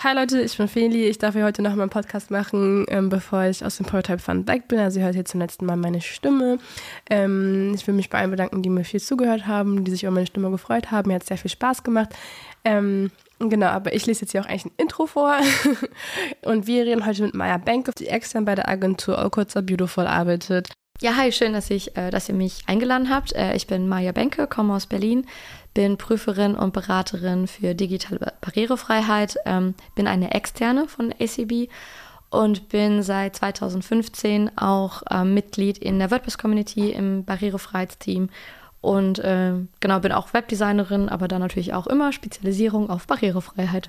Hi Leute, ich bin Feli. Ich darf hier heute noch mal einen Podcast machen, bevor ich aus dem Prototype Fund weg bin. Also ihr hört hier zum letzten Mal meine Stimme. Ich will mich bei allen bedanken, die mir viel zugehört haben, die sich über meine Stimme gefreut haben. Mir hat es sehr viel Spaß gemacht. Genau, aber ich lese jetzt hier auch eigentlich ein Intro vor. Und wir reden heute mit Maya Benke, die extern bei der Agentur All Codes Are Beautiful arbeitet. Ja, hi, schön, dass ihr mich eingeladen habt. Ich bin Maya Benke, komme aus Berlin, bin Prüferin und Beraterin für digitale Barrierefreiheit, bin eine Externe von ACB und bin seit 2015 auch Mitglied in der WordPress-Community im Barrierefreiheitsteam und genau, bin auch Webdesignerin, aber dann natürlich auch immer Spezialisierung auf Barrierefreiheit.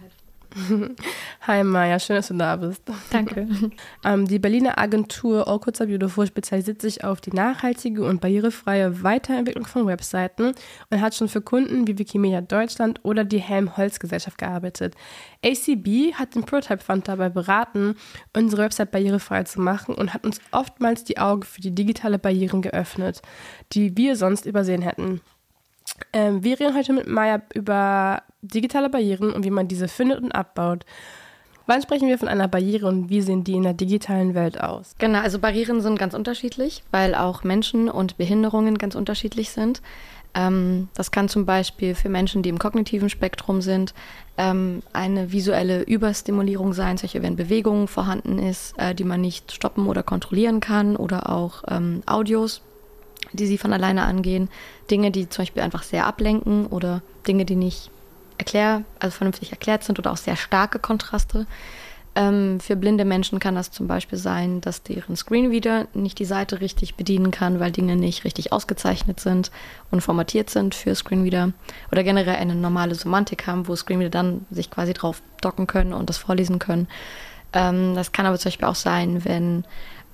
Hi Maya, schön, dass du da bist. Danke. Die Berliner Agentur All Codes Are Beautiful spezialisiert sich auf die nachhaltige und barrierefreie Weiterentwicklung von Webseiten und hat schon für Kunden wie Wikimedia Deutschland oder die Helmholtz-Gesellschaft gearbeitet. ACB hat den Prototype Fund dabei beraten, unsere Website barrierefrei zu machen und hat uns oftmals die Augen für die digitale Barrieren geöffnet, die wir sonst übersehen hätten. Wir reden heute mit Maya über digitale Barrieren und wie man diese findet und abbaut. Wann sprechen wir von einer Barriere und wie sehen die in der digitalen Welt aus? Genau, also Barrieren sind ganz unterschiedlich, weil auch Menschen und Behinderungen ganz unterschiedlich sind. Das kann zum Beispiel für Menschen, die im kognitiven Spektrum sind, eine visuelle Überstimulierung sein, solche wenn Bewegungen vorhanden ist, die man nicht stoppen oder kontrollieren kann, oder auch Audios, die von alleine angehen, Dinge, die zum Beispiel einfach sehr ablenken oder Dinge, die nicht vernünftig erklärt sind oder auch sehr starke Kontraste. Für blinde Menschen kann das zum Beispiel sein, dass deren Screenreader nicht die Seite richtig bedienen kann, weil Dinge nicht richtig ausgezeichnet sind und formatiert sind für Screenreader oder generell eine normale Semantik haben, wo Screenreader dann sich quasi drauf docken können und das vorlesen können. Das kann aber zum Beispiel auch sein, wenn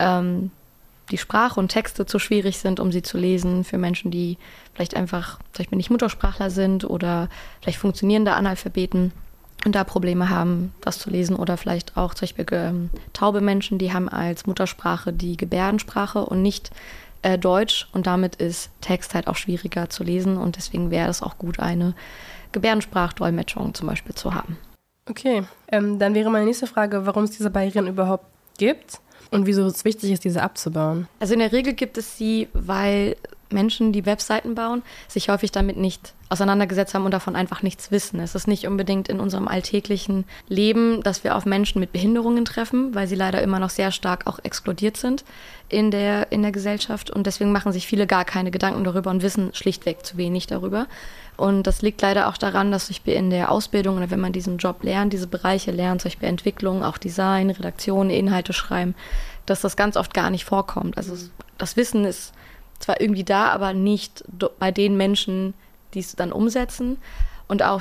die Sprache und Texte zu schwierig sind, um sie zu lesen, für Menschen, die vielleicht einfach zum Beispiel nicht Muttersprachler sind oder vielleicht funktionierende Analphabeten und da Probleme haben, das zu lesen, oder vielleicht auch zum Beispiel taube Menschen, die haben als Muttersprache die Gebärdensprache und nicht Deutsch, und damit ist Text halt auch schwieriger zu lesen, und deswegen wäre es auch gut, eine Gebärdensprachdolmetschung zum Beispiel zu haben. Okay, dann wäre meine nächste Frage, warum es diese Barrieren überhaupt gibt. Und wieso es wichtig ist, diese abzubauen? Also in der Regel gibt es sie, weil Menschen, die Webseiten bauen, sich häufig damit nicht auseinandergesetzt haben und davon einfach nichts wissen. Es ist nicht unbedingt in unserem alltäglichen Leben, dass wir auf Menschen mit Behinderungen treffen, weil sie leider immer noch sehr stark auch exkludiert sind in der Gesellschaft. Und deswegen machen sich viele gar keine Gedanken darüber und wissen schlichtweg zu wenig darüber. Und das liegt leider auch daran, dass ich in der Ausbildung oder wenn man diesen Job lernt, diese Bereiche lernt, zum Beispiel Entwicklung, auch Design, Redaktion, Inhalte schreiben, dass das ganz oft gar nicht vorkommt. Also das Wissen ist zwar irgendwie da, aber nicht bei den Menschen, die es dann umsetzen. Und auch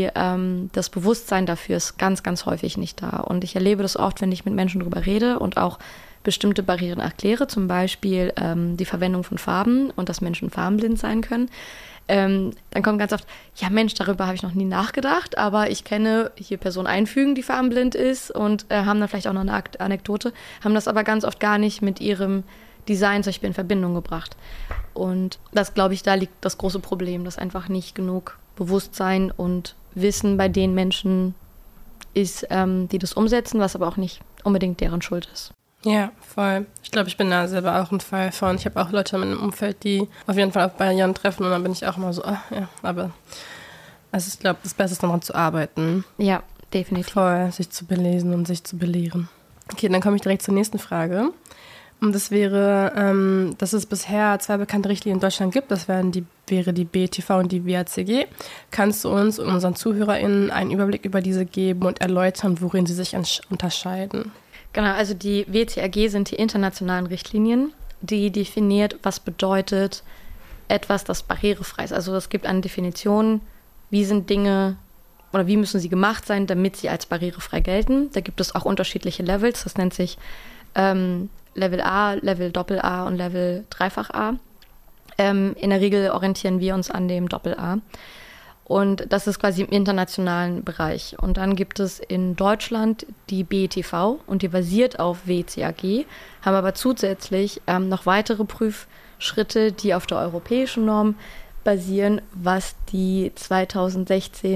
das Bewusstsein dafür ist ganz, ganz häufig nicht da. Und ich erlebe das oft, wenn ich mit Menschen darüber rede und auch bestimmte Barrieren erkläre, zum Beispiel die Verwendung von Farben und dass Menschen farbenblind sein können. Dann kommt ganz oft, ja Mensch, darüber habe ich noch nie nachgedacht, aber ich kenne hier Person einfügen, die farbenblind ist, und haben dann vielleicht auch noch eine Anekdote, haben das aber ganz oft gar nicht mit ihrem Design zum Beispiel in Verbindung gebracht. Und das, glaube ich, da liegt das große Problem, dass einfach nicht genug Bewusstsein und Wissen bei den Menschen ist, die das umsetzen, was aber auch nicht unbedingt deren Schuld ist. Ja, voll. Ich glaube, ich bin da selber auch ein Fall von. Ich habe auch Leute in meinem Umfeld, die auf jeden Fall auf Barrieren treffen, und dann bin ich auch immer so, aber also ich glaube, das Beste ist daran zu arbeiten. Ja, definitiv. Voll, sich zu belesen und sich zu belehren. Okay, dann komme ich direkt zur nächsten Frage. Und das wäre, dass es bisher 2 bekannte Richtlinien in Deutschland gibt. Das wäre die BTV und die WACG. Kannst du uns und unseren ZuhörerInnen einen Überblick über diese geben und erläutern, worin sie sich unterscheiden? Genau, also die WCAG sind die internationalen Richtlinien, die definiert, was bedeutet etwas, das barrierefrei ist. Also es gibt eine Definition, wie sind Dinge oder wie müssen sie gemacht sein, damit sie als barrierefrei gelten. Da gibt es auch unterschiedliche Levels, das nennt sich Level A, Level Doppel-A und Level Dreifach-A. In der Regel orientieren wir uns an dem Doppel-A. Und das ist quasi im internationalen Bereich. Und dann gibt es in Deutschland die BETV und die basiert auf WCAG, haben aber zusätzlich noch weitere Prüfschritte, die auf der europäischen Norm basieren, was die 2016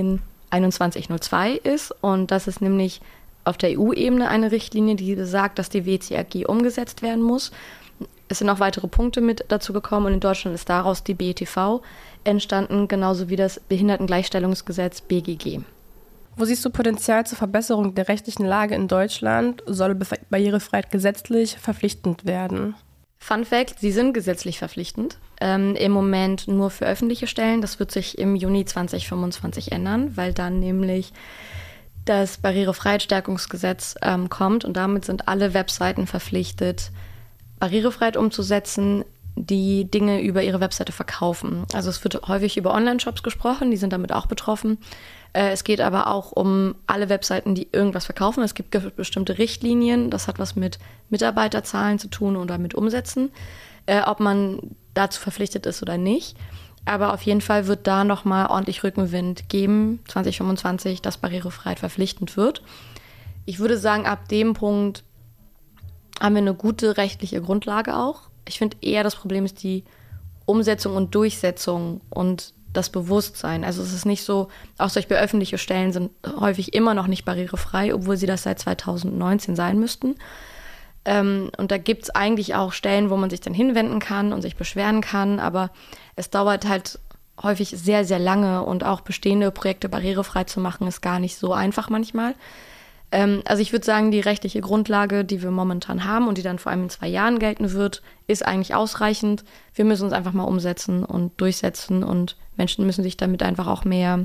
2102 ist. Und das ist nämlich auf der EU-Ebene eine Richtlinie, die besagt, dass die WCAG umgesetzt werden muss. Es sind auch weitere Punkte mit dazu gekommen und in Deutschland ist daraus die BETV entstanden, genauso wie das Behindertengleichstellungsgesetz BGG. Wo siehst du Potenzial zur Verbesserung der rechtlichen Lage in Deutschland? Soll Barrierefreiheit gesetzlich verpflichtend werden? Fun Fact, sie sind gesetzlich verpflichtend. Im Moment nur für öffentliche Stellen. Das wird sich im Juni 2025 ändern, weil dann nämlich das Barrierefreiheitsstärkungsgesetz kommt und damit sind alle Webseiten verpflichtet, Barrierefreiheit umzusetzen, die Dinge über ihre Webseite verkaufen. Also es wird häufig über Online-Shops gesprochen, die sind damit auch betroffen. Es geht aber auch um alle Webseiten, die irgendwas verkaufen. Es gibt bestimmte Richtlinien, das hat was mit Mitarbeiterzahlen zu tun oder mit Umsätzen, ob man dazu verpflichtet ist oder nicht. Aber auf jeden Fall wird da nochmal ordentlich Rückenwind geben, 2025, dass Barrierefreiheit verpflichtend wird. Ich würde sagen, ab dem Punkt haben wir eine gute rechtliche Grundlage auch. Ich finde eher, das Problem ist die Umsetzung und Durchsetzung und das Bewusstsein. Also es ist nicht so, auch solche öffentliche Stellen sind häufig immer noch nicht barrierefrei, obwohl sie das seit 2019 sein müssten. Und da gibt es eigentlich auch Stellen, wo man sich dann hinwenden kann und sich beschweren kann, aber es dauert halt häufig sehr, sehr lange und auch bestehende Projekte barrierefrei zu machen, ist gar nicht so einfach manchmal. Also ich würde sagen, die rechtliche Grundlage, die wir momentan haben und die dann vor allem in 2 Jahren gelten wird, ist eigentlich ausreichend. Wir müssen uns einfach mal umsetzen und durchsetzen und Menschen müssen sich damit einfach auch mehr,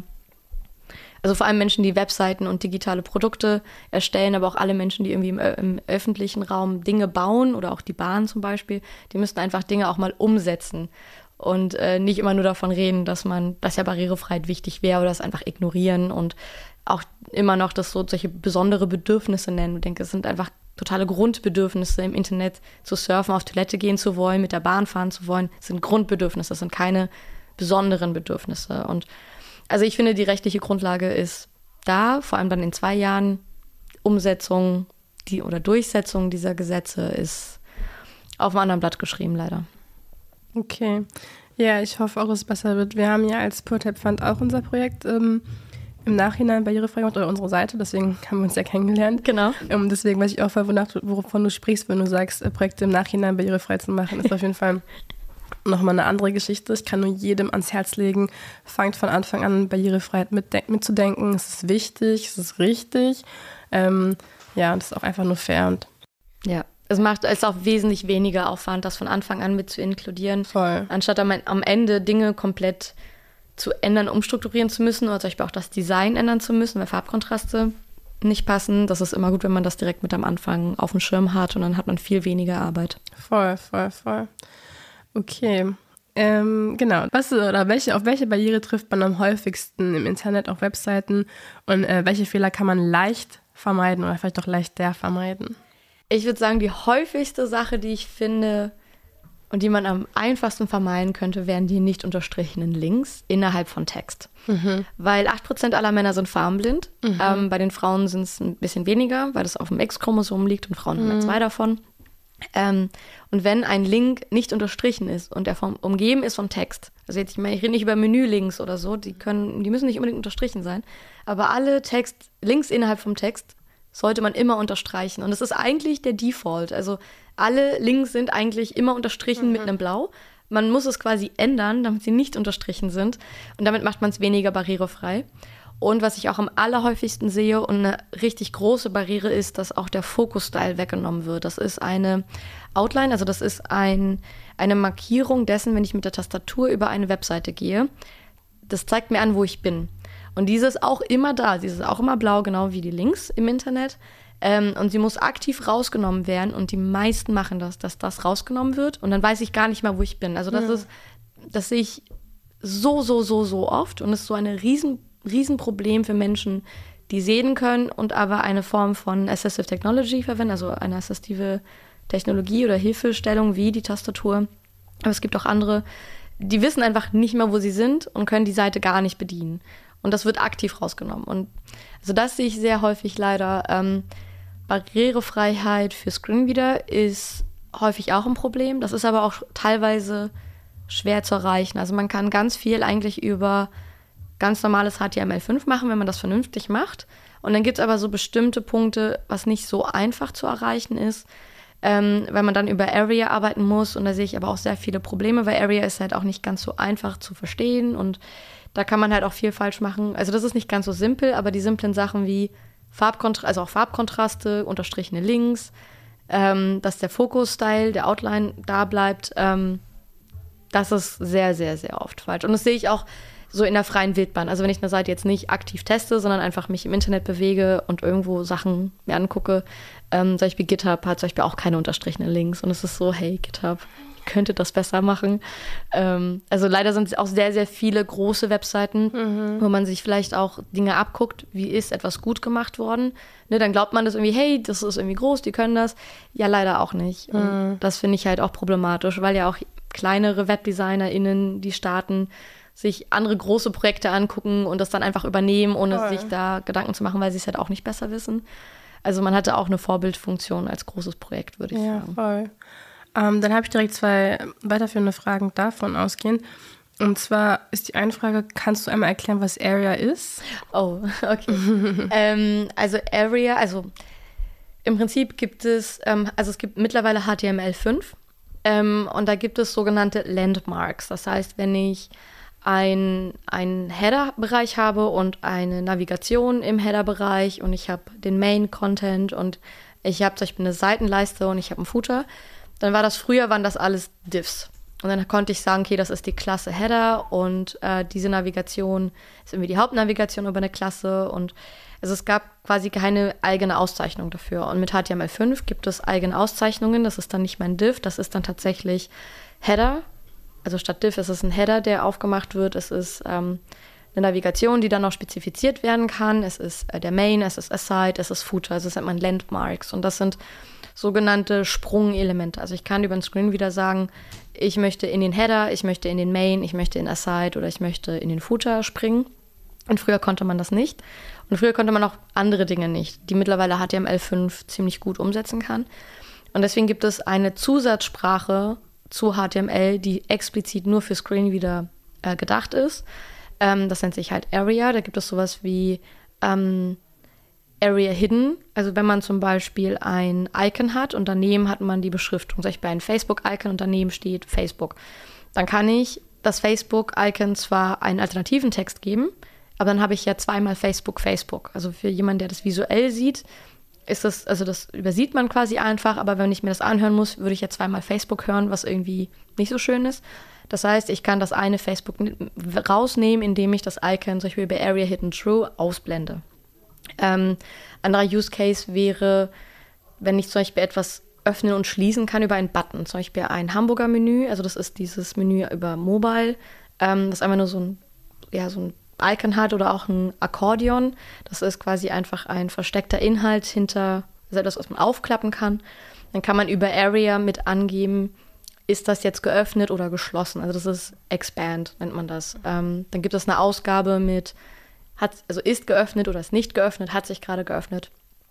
also vor allem Menschen, die Webseiten und digitale Produkte erstellen, aber auch alle Menschen, die irgendwie im öffentlichen Raum Dinge bauen oder auch die Bahn zum Beispiel, die müssten einfach Dinge auch mal umsetzen und nicht immer nur davon reden, dass ja Barrierefreiheit wichtig wäre oder das einfach ignorieren und auch immer noch das so solche besondere Bedürfnisse nennen. Ich denke, es sind einfach totale Grundbedürfnisse, im Internet zu surfen, auf Toilette gehen zu wollen, mit der Bahn fahren zu wollen. Das sind Grundbedürfnisse, das sind keine besonderen Bedürfnisse. Und also ich finde, die rechtliche Grundlage ist da, vor allem dann in 2 Jahren. Umsetzung oder Durchsetzung dieser Gesetze ist auf einem anderen Blatt geschrieben, leider. Okay. Ja, ich hoffe auch, dass es besser wird. Wir haben ja als ProTap Fund auch unser Projekt im Nachhinein barrierefrei gemacht, oder unsere Seite, deswegen haben wir uns ja kennengelernt. Genau. Deswegen weiß ich auch voll, wovon du sprichst, wenn du sagst, Projekte im Nachhinein barrierefrei zu machen, ist auf jeden Fall nochmal eine andere Geschichte. Ich kann nur jedem ans Herz legen, fangt von Anfang an Barrierefreiheit mitzudenken. Es ist wichtig, es ist richtig. Ja, das ist auch einfach nur fair. Und ja, es auch wesentlich weniger Aufwand, das von Anfang an mit zu inkludieren. Voll. Anstatt am Ende Dinge komplett zu ändern, umstrukturieren zu müssen oder zum Beispiel auch das Design ändern zu müssen, weil Farbkontraste nicht passen. Das ist immer gut, wenn man das direkt mit am Anfang auf dem Schirm hat und dann hat man viel weniger Arbeit. Voll. Okay. Genau. Auf welche Barriere trifft man am häufigsten im Internet, auf Webseiten und welche Fehler kann man leicht vermeiden oder vielleicht auch leichter vermeiden? Ich würde sagen, die häufigste Sache, die ich finde und die man am einfachsten vermeiden könnte, wären die nicht unterstrichenen Links innerhalb von Text. Mhm. Weil 8% aller Männer sind farbenblind. Mhm. Bei den Frauen sind es ein bisschen weniger, weil das auf dem X-Chromosom liegt und Frauen haben ja 2 davon. Und wenn ein Link nicht unterstrichen ist und der umgeben ist vom Text, also jetzt, ich rede nicht über Menülinks oder so, die müssen nicht unbedingt unterstrichen sein, aber alle Links innerhalb vom Text sollte man immer unterstreichen. Und das ist eigentlich der Default. Also alle Links sind eigentlich immer unterstrichen mit einem Blau. Man muss es quasi ändern, damit sie nicht unterstrichen sind. Und damit macht man es weniger barrierefrei. Und was ich auch am allerhäufigsten sehe und eine richtig große Barriere ist, dass auch der Fokus-Style weggenommen wird. Das ist eine Outline, also das ist eine Markierung dessen, wenn ich mit der Tastatur über eine Webseite gehe. Das zeigt mir an, wo ich bin. Und diese ist auch immer da. Sie ist auch immer blau, genau wie die Links im Internet. Und sie muss aktiv rausgenommen werden. Und die meisten machen das, dass das rausgenommen wird. Und dann weiß ich gar nicht mehr, wo ich bin. Also das sehe ich so oft. Und es ist so ein Riesenproblem für Menschen, die sehen können und aber eine Form von Assistive Technology verwenden, also eine assistive Technologie oder Hilfestellung wie die Tastatur. Aber es gibt auch andere, die wissen einfach nicht mehr, wo sie sind und können die Seite gar nicht bedienen. Und das wird aktiv rausgenommen. Und also das sehe ich sehr häufig leider. Barrierefreiheit für Screenreader ist häufig auch ein Problem. Das ist aber auch teilweise schwer zu erreichen. Also man kann ganz viel eigentlich über ganz normales HTML5 machen, wenn man das vernünftig macht. Und dann gibt es aber so bestimmte Punkte, was nicht so einfach zu erreichen ist, weil man dann über Area arbeiten muss. Und da sehe ich aber auch sehr viele Probleme, weil Area ist halt auch nicht ganz so einfach zu verstehen. Und da kann man halt auch viel falsch machen. Also das ist nicht ganz so simpel, aber die simplen Sachen wie also auch Farbkontraste, unterstrichene Links, dass der Fokus-Style, der Outline da bleibt, das ist sehr, sehr, sehr oft falsch. Und das sehe ich auch so in der freien Wildbahn. Also wenn ich eine Seite jetzt nicht aktiv teste, sondern einfach mich im Internet bewege und irgendwo Sachen mir angucke, zum Beispiel GitHub hat zum Beispiel auch keine unterstrichenen Links. Und es ist so, hey GitHub, ihr könntet das besser machen. Also leider sind es auch sehr, sehr viele große Webseiten, wo man sich vielleicht auch Dinge abguckt, wie ist etwas gut gemacht worden. Ne, dann glaubt man das irgendwie, hey, das ist irgendwie groß, die können das. Ja, leider auch nicht. Und das finde ich halt auch problematisch, weil ja auch kleinere WebdesignerInnen, die starten, sich andere große Projekte angucken und das dann einfach übernehmen, ohne sich da Gedanken zu machen, weil sie es halt auch nicht besser wissen. Also man hatte auch eine Vorbildfunktion als großes Projekt, würde ich sagen. Ja, voll. Dann habe ich direkt 2 weiterführende Fragen davon ausgehend. Und zwar ist die eine Frage, kannst du einmal erklären, was Area ist? Oh, okay. Also Area, also im Prinzip gibt es, es gibt mittlerweile HTML5 und da gibt es sogenannte Landmarks. Das heißt, wenn ich einen Header-Bereich habe und eine Navigation im Header-Bereich und ich habe den Main-Content und ich habe zum Beispiel eine Seitenleiste und ich habe einen Footer, dann waren das alles Diffs. Und dann konnte ich sagen, okay, das ist die Klasse Header und diese Navigation ist irgendwie die Hauptnavigation über eine Klasse. Und also es gab quasi keine eigene Auszeichnung dafür. Und mit HTML5 gibt es eigene Auszeichnungen. Das ist dann nicht mehr ein Div, das ist dann tatsächlich Header. Also statt Div ist es ein Header, der aufgemacht wird. Es ist eine Navigation, die dann noch spezifiziert werden kann. Es ist der Main, es ist Aside, es ist Footer. Also das nennt man Landmarks. Und das sind sogenannte Sprungelemente. Also ich kann über den Screen wieder sagen, ich möchte in den Header, ich möchte in den Main, ich möchte in Aside oder ich möchte in den Footer springen. Und früher konnte man das nicht. Und früher konnte man auch andere Dinge nicht, die mittlerweile HTML5 ziemlich gut umsetzen kann. Und deswegen gibt es eine Zusatzsprache zu HTML, die explizit nur für Screenreader gedacht ist. Das nennt sich halt Area. Da gibt es sowas wie Area Hidden. Also wenn man zum Beispiel ein Icon hat und daneben hat man die Beschriftung, zum Beispiel ein Facebook-Icon und daneben steht Facebook, dann kann ich das Facebook-Icon zwar einen alternativen Text geben, aber dann habe ich ja zweimal Facebook. Also für jemanden, der das visuell sieht, ist das, also das übersieht man quasi einfach, aber wenn ich mir das anhören muss, würde ich ja zweimal Facebook hören, was irgendwie nicht so schön ist. Das heißt, ich kann das eine Facebook rausnehmen, indem ich das Icon zum Beispiel bei Area Hidden True ausblende. Anderer Use Case wäre, wenn ich zum Beispiel etwas öffnen und schließen kann über einen Button, zum Beispiel ein Hamburger-Menü, also das ist dieses Menü über Mobile, das einfach nur so ein Icon hat oder auch ein Akkordeon. Das ist quasi einfach ein versteckter Inhalt hinter, also etwas, was man aufklappen kann. Dann kann man über Area mit angeben, ist das jetzt geöffnet oder geschlossen. Also das ist Expand, nennt man das. Dann gibt es eine Ausgabe mit, ist geöffnet oder ist nicht geöffnet, hat sich gerade geöffnet.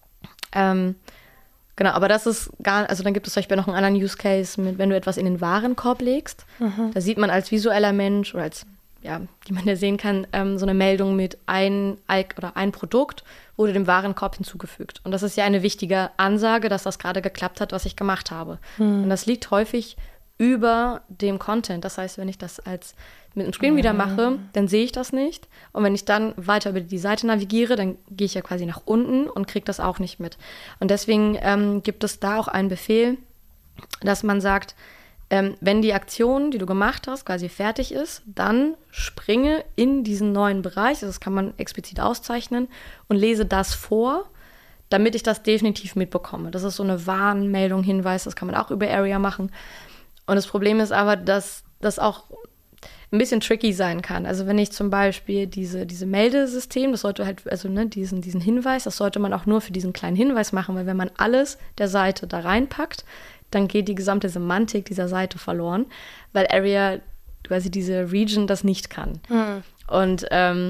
Genau, aber das ist also dann gibt es zum Beispiel noch einen anderen Use Case, mit, wenn du etwas in den Warenkorb legst. Da sieht man als visueller Mensch oder als jemand, der sehen kann, so eine Meldung mit ein Produkt wurde dem Warenkorb hinzugefügt. Und das ist ja eine wichtige Ansage, dass das gerade geklappt hat, was ich gemacht habe. Und das liegt häufig über dem Content. Das heißt, wenn ich das mit einem Screenreader mache, dann sehe ich das nicht. Und wenn ich dann weiter über die Seite navigiere, dann gehe ich ja quasi nach unten und kriege das auch nicht mit. Und deswegen gibt es da auch einen Befehl, dass man sagt, wenn die Aktion, die du gemacht hast, quasi fertig ist, dann springe in diesen neuen Bereich, also das kann man explizit auszeichnen, und lese das vor, damit ich das definitiv mitbekomme. Das ist so eine Warnmeldung, Hinweis, das kann man auch über Area machen. Und das Problem ist aber, dass das auch ein bisschen tricky sein kann. Also wenn ich zum Beispiel diese Meldesystem, das sollte halt, also diesen Hinweis, das sollte man auch nur für diesen kleinen Hinweis machen, weil wenn man alles der Seite da reinpackt, dann geht die gesamte Semantik dieser Seite verloren, weil Area, quasi diese Region, das nicht kann. Und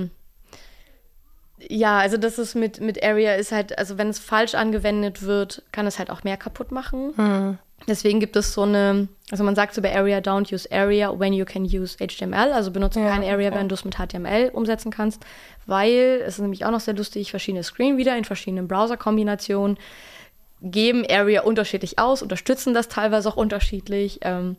also das ist mit Area ist halt, also wenn es falsch angewendet wird, kann es halt auch mehr kaputt machen. Deswegen gibt es so eine, also man sagt so bei Area, don't use Area when you can use HTML. Also benutze keine Area, wenn du es mit HTML umsetzen kannst. Weil, es ist nämlich auch noch sehr lustig, verschiedene Screenreader in verschiedenen Browser-Kombinationen geben Area unterschiedlich aus, unterstützen das teilweise auch unterschiedlich.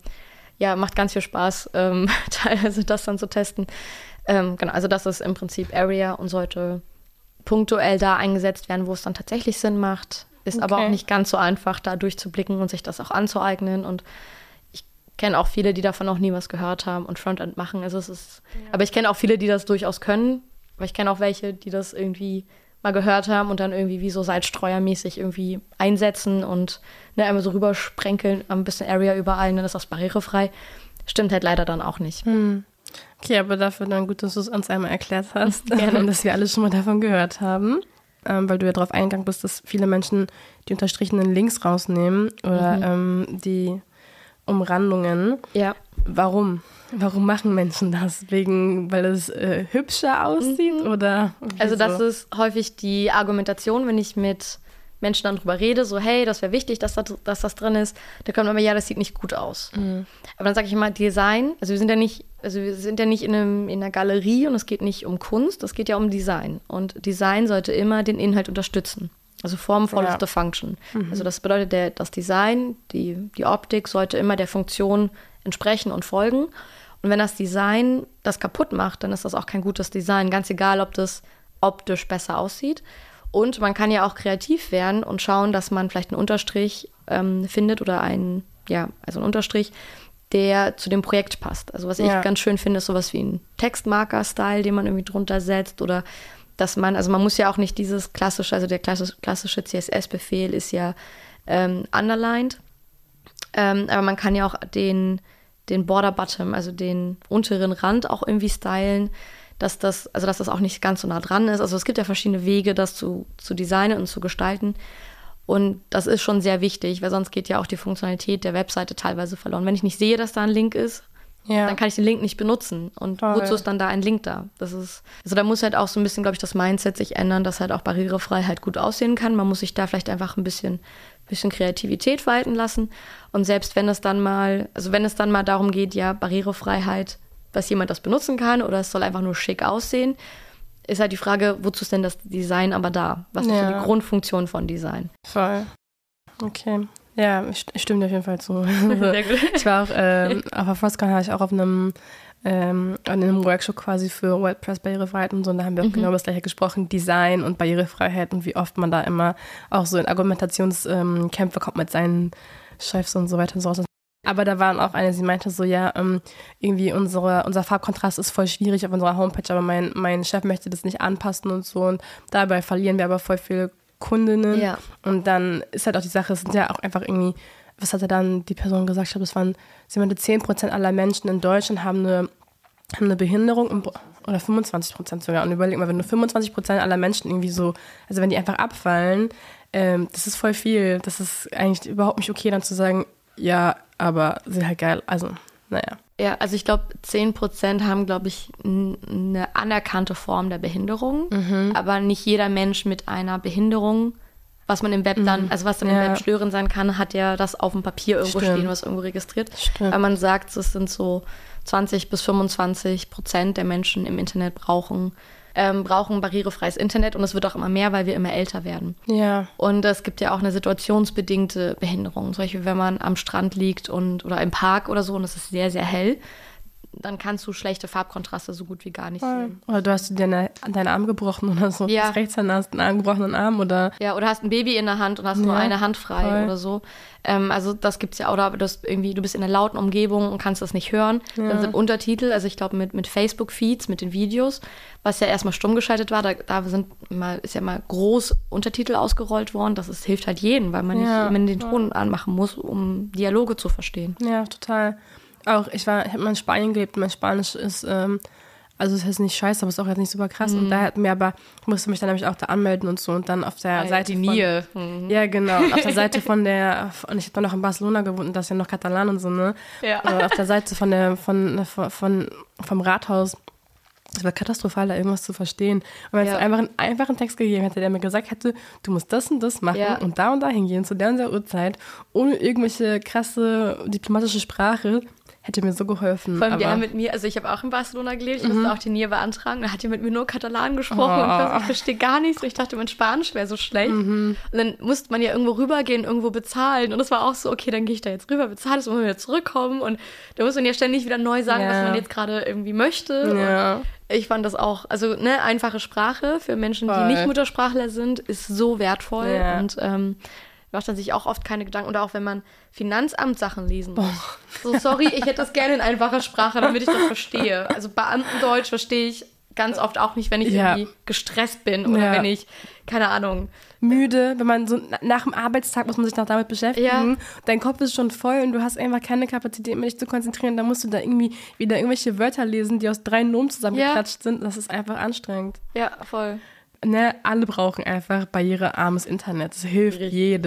Macht ganz viel Spaß, teilweise das dann zu testen. Genau, also das ist im Prinzip Area und sollte punktuell da eingesetzt werden, wo es dann tatsächlich Sinn macht. Ist aber auch nicht ganz so einfach, da durchzublicken und sich das auch anzueignen. Und ich kenne auch viele, die davon noch nie was gehört haben und Frontend machen. Also aber ich kenne auch viele, die das durchaus können. Aber ich kenne auch welche, die das irgendwie mal gehört haben und dann irgendwie wie so Salzstreuermäßig irgendwie einsetzen und einmal so rübersprenkeln, ein bisschen Area überall, dann ist das barrierefrei. Stimmt halt leider dann auch nicht. Okay, aber dafür dann gut, dass du es uns einmal erklärt hast und dass wir alle schon mal davon gehört haben. Weil du ja darauf eingegangen bist, dass viele Menschen die unterstrichenen Links rausnehmen oder die Umrandungen. Ja. Warum? Warum machen Menschen das? Weil es hübscher aussieht oder? Also das ist häufig die Argumentation, wenn ich mit Menschen dann drüber rede, so hey, das wäre wichtig, dass das drin ist. Da kommt immer, ja, das sieht nicht gut aus. Aber dann sage ich immer, Design, also wir sind ja nicht in einer Galerie und es geht nicht um Kunst, es geht ja um Design. Und Design sollte immer den Inhalt unterstützen. Also Form follows the function. Also das bedeutet, das Design, die Optik sollte immer der Funktion entsprechen und folgen. Und wenn das Design das kaputt macht, dann ist das auch kein gutes Design. Ganz egal, ob das optisch besser aussieht. Und man kann ja auch kreativ werden und schauen, dass man vielleicht einen Unterstrich findet oder einen Unterstrich, der zu dem Projekt passt. Also was ich ganz schön finde, ist sowas wie ein Textmarker-Style, den man irgendwie drunter setzt oder dass man muss ja auch nicht dieses klassische, also der klassische CSS-Befehl ist ja underlined, aber man kann ja auch den Border Bottom, also den unteren Rand auch irgendwie stylen, dass das auch nicht ganz so nah dran ist. Also es gibt ja verschiedene Wege, das zu designen und zu gestalten. Und das ist schon sehr wichtig, weil sonst geht ja auch die Funktionalität der Webseite teilweise verloren. Wenn ich nicht sehe, dass da ein Link ist, dann kann ich den Link nicht benutzen. Und wozu ist dann da ein Link da? Da muss halt auch so ein bisschen, glaube ich, das Mindset sich ändern, dass halt auch Barrierefreiheit gut aussehen kann. Man muss sich da vielleicht einfach ein bisschen Kreativität walten lassen. Und selbst wenn es dann mal darum geht, ja, Barrierefreiheit, dass jemand das benutzen kann oder es soll einfach nur schick aussehen, ist halt die Frage, wozu ist denn das Design aber da? Was ist so die Grundfunktion von Design? Voll. Okay. Ja, ich stimme dir auf jeden Fall zu. Sehr gut. Ich war auch, auf der Frostcon war ich auch auf einem Workshop quasi für WordPress-Barrierefreiheit und so, und da haben wir auch genau das gleiche gesprochen, Design und Barrierefreiheit und wie oft man da immer auch so in Argumentationskämpfe kommt mit seinen Chefs und so weiter und so fort. Aber da waren auch eine, sie meinte so, ja, irgendwie unser Farbkontrast ist voll schwierig auf unserer Homepage, aber mein Chef möchte das nicht anpassen und so, und dabei verlieren wir aber voll viele Kundinnen. Ja. Und dann ist halt auch die Sache, es sind ja auch einfach irgendwie, was hat dann die Person gesagt? Ich glaube, das waren 10% aller Menschen in Deutschland haben eine Behinderung oder 25% sogar. Und überleg mal, wenn nur 25% aller Menschen irgendwie so, also wenn die einfach abfallen, das ist voll viel. Das ist eigentlich überhaupt nicht okay, dann zu sagen, ja, aber sieht halt geil, also, naja. Ja, also ich glaube, 10% haben, glaube ich, eine anerkannte Form der Behinderung, aber nicht jeder Mensch mit einer Behinderung, was man im Web dann, also was dann im Web störend sein kann, hat ja das auf dem Papier irgendwo stehen, was irgendwo registriert. Stimmt. Weil man sagt, es sind so 20-25% der Menschen im Internet brauchen barrierefreies Internet, und es wird auch immer mehr, weil wir immer älter werden. Ja. Und es gibt ja auch eine situationsbedingte Behinderung, zum Beispiel wenn man am Strand liegt oder im Park oder so und es ist sehr, sehr hell, dann kannst du schlechte Farbkontraste so gut wie gar nicht sehen. Oder du hast dir deinen Arm gebrochen oder so. Ja. Du rechts hast einen gebrochenen Arm oder... Ja, oder hast ein Baby in der Hand und hast nur eine Hand frei oder so. Also das gibt's ja, oder du bist in einer lauten Umgebung und kannst das nicht hören. Ja. Dann sind Untertitel, also ich glaube mit Facebook-Feeds, mit den Videos, was ja erstmal stumm geschaltet war, ist ja mal groß Untertitel ausgerollt worden. Das hilft halt jedem, weil man nicht immer den Ton anmachen muss, um Dialoge zu verstehen. Ja, total. Auch, ich habe mal in Spanien gelebt, mein Spanisch ist, also es ist nicht scheiße, aber es ist auch jetzt nicht super krass. Und da ich musste mich dann nämlich auch da anmelden und so, und dann auf der Seite ja, genau, und auf der Seite und ich habe dann noch in Barcelona gewohnt, und das ist ja noch Katalan und so, ne? Ja. Auf der Seite vom Rathaus Es war katastrophal, da irgendwas zu verstehen. Und wenn es einfach einen einfachen Text gegeben hätte, der mir gesagt hätte, du musst das und das machen und da hingehen, zu der und der Uhrzeit, ohne irgendwelche krasse diplomatische Sprache, hätte mir so geholfen. Vor allem, die haben mit mir, also ich habe auch in Barcelona gelebt, ich musste auch die Nähe beantragen, da hat die mit mir nur Katalan gesprochen und ich verstehe gar nichts. Und ich dachte, mein Spanisch wäre so schlecht. Und dann musste man ja irgendwo rübergehen, irgendwo bezahlen. Und das war auch so, okay, dann gehe ich da jetzt rüber, bezahle das und wieder zurückkommen. Und da muss man ja ständig wieder neu sagen, was man jetzt gerade irgendwie möchte. Ja. Ich fand das auch, also eine einfache Sprache für Menschen, die nicht Muttersprachler sind, ist so wertvoll. Ja. Und macht man sich auch oft keine Gedanken. Oder auch wenn man Finanzamtssachen lesen muss. So, sorry, ich hätte das gerne in einfacher Sprache, damit ich das verstehe. Also Beamtendeutsch verstehe ich ganz oft auch nicht, wenn ich irgendwie gestresst bin oder wenn ich, keine Ahnung. Müde, wenn man so nach dem Arbeitstag muss man sich noch damit beschäftigen. Dein Kopf ist schon voll und du hast einfach keine Kapazität, dich zu konzentrieren. Dann musst du da irgendwie wieder irgendwelche Wörter lesen, die aus 3 Nomen zusammengeklatscht sind. Das ist einfach anstrengend. Ja, voll. Ne, alle brauchen einfach barrierearmes Internet. Das hilft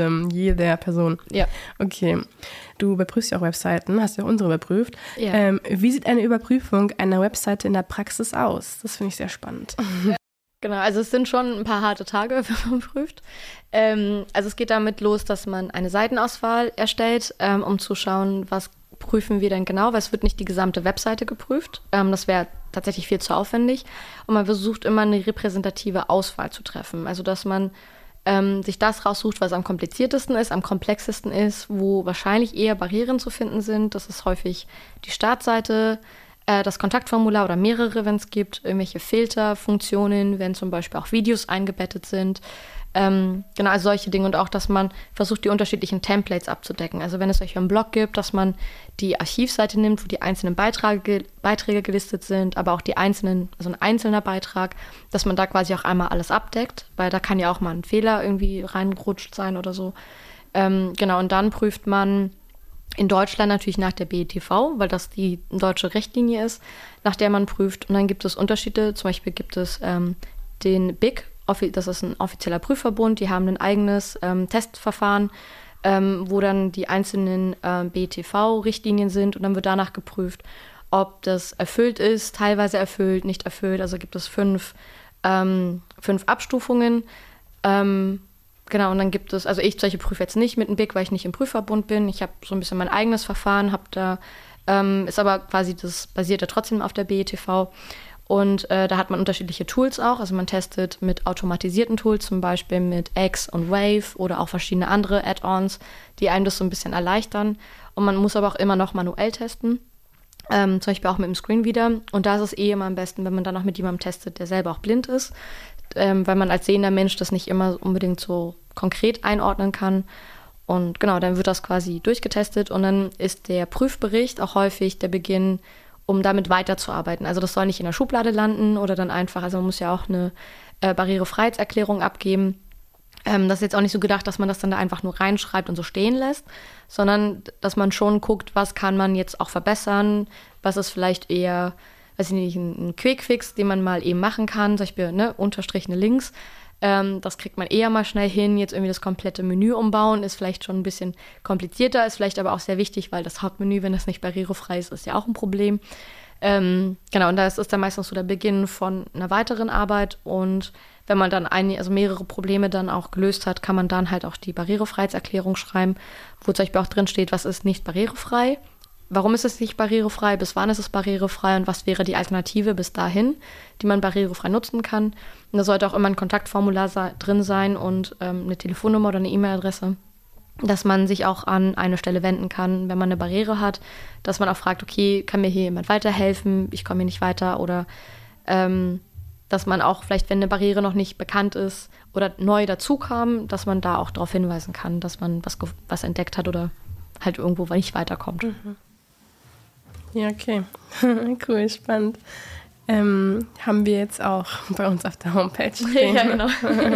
jeder Person. Ja. Okay. Du überprüfst ja auch Webseiten, hast ja auch unsere überprüft. Ja. Wie sieht eine Überprüfung einer Webseite in der Praxis aus? Das finde ich sehr spannend. Genau, also es sind schon ein paar harte Tage, wenn man prüft. Also es geht damit los, dass man eine Seitenauswahl erstellt, um zu schauen, was prüfen wir denn genau, weil es wird nicht die gesamte Webseite geprüft. Das wäre tatsächlich viel zu aufwendig. Und man versucht immer eine repräsentative Auswahl zu treffen. Also dass man sich das raussucht, was am kompliziertesten ist, am komplexesten ist, wo wahrscheinlich eher Barrieren zu finden sind. Das ist häufig die Startseite, das Kontaktformular oder mehrere, wenn es gibt, irgendwelche Filterfunktionen, wenn zum Beispiel auch Videos eingebettet sind. Genau, also solche Dinge und auch, dass man versucht, die unterschiedlichen Templates abzudecken. Also wenn es euch einen Blog gibt, dass man die Archivseite nimmt, wo die einzelnen Beiträge gelistet sind, aber auch die einzelnen, also ein einzelner Beitrag, dass man da quasi auch einmal alles abdeckt, weil da kann ja auch mal ein Fehler irgendwie reingerutscht sein oder so. Genau, und dann prüft man in Deutschland natürlich nach der BETV, weil das die deutsche Richtlinie ist, nach der man prüft. Und dann gibt es Unterschiede, zum Beispiel gibt es den BIC, das ist ein offizieller Prüfverbund, die haben ein eigenes Testverfahren, wo dann die einzelnen BETV-Richtlinien sind und dann wird danach geprüft, ob das erfüllt ist, teilweise erfüllt, nicht erfüllt. Also gibt es 5 Abstufungen. Genau, und dann gibt es, also ich solche prüfe jetzt nicht mit dem BIC, weil ich nicht im Prüfverbund bin. Ich habe so ein bisschen mein eigenes Verfahren, ist aber quasi, das basiert ja trotzdem auf der BETV. Und da hat man unterschiedliche Tools auch. Also man testet mit automatisierten Tools, zum Beispiel mit X und Wave oder auch verschiedene andere Add-ons, die einem das so ein bisschen erleichtern. Und man muss aber auch immer noch manuell testen, zum Beispiel auch mit dem Screenreader. Und da ist es immer am besten, wenn man dann noch mit jemandem testet, der selber auch blind ist, weil man als sehender Mensch das nicht immer unbedingt so konkret einordnen kann. Und genau, dann wird das quasi durchgetestet und dann ist der Prüfbericht auch häufig der Beginn, um damit weiterzuarbeiten. Also das soll nicht in der Schublade landen oder dann einfach, also man muss ja auch eine Barrierefreiheitserklärung abgeben. Das ist jetzt auch nicht so gedacht, dass man das dann da einfach nur reinschreibt und so stehen lässt, sondern dass man schon guckt, was kann man jetzt auch verbessern, was ist vielleicht eher, weiß ich nicht, ein Quickfix, den man mal eben machen kann, zum Beispiel unterstrichene Links. Das kriegt man eher mal schnell hin. Jetzt irgendwie das komplette Menü umbauen ist vielleicht schon ein bisschen komplizierter, ist vielleicht aber auch sehr wichtig, weil das Hauptmenü, wenn das nicht barrierefrei ist, ist ja auch ein Problem. Genau, und das ist dann meistens so der Beginn von einer weiteren Arbeit und wenn man dann mehrere Probleme dann auch gelöst hat, kann man dann halt auch die Barrierefreiheitserklärung schreiben, wo zum Beispiel auch drin steht, was ist nicht barrierefrei, warum ist es nicht barrierefrei, bis wann ist es barrierefrei und was wäre die Alternative bis dahin, die man barrierefrei nutzen kann. Und da sollte auch immer ein Kontaktformular drin sein und eine Telefonnummer oder eine E-Mail-Adresse, dass man sich auch an eine Stelle wenden kann, wenn man eine Barriere hat, dass man auch fragt, okay, kann mir hier jemand weiterhelfen, ich komme hier nicht weiter oder dass man auch vielleicht, wenn eine Barriere noch nicht bekannt ist oder neu dazu kam, dass man da auch darauf hinweisen kann, dass man was entdeckt hat oder halt irgendwo nicht weiterkommt. Mhm. Ja, okay. Cool, spannend. Haben wir jetzt auch bei uns auf der Homepage stehen. Ja, genau.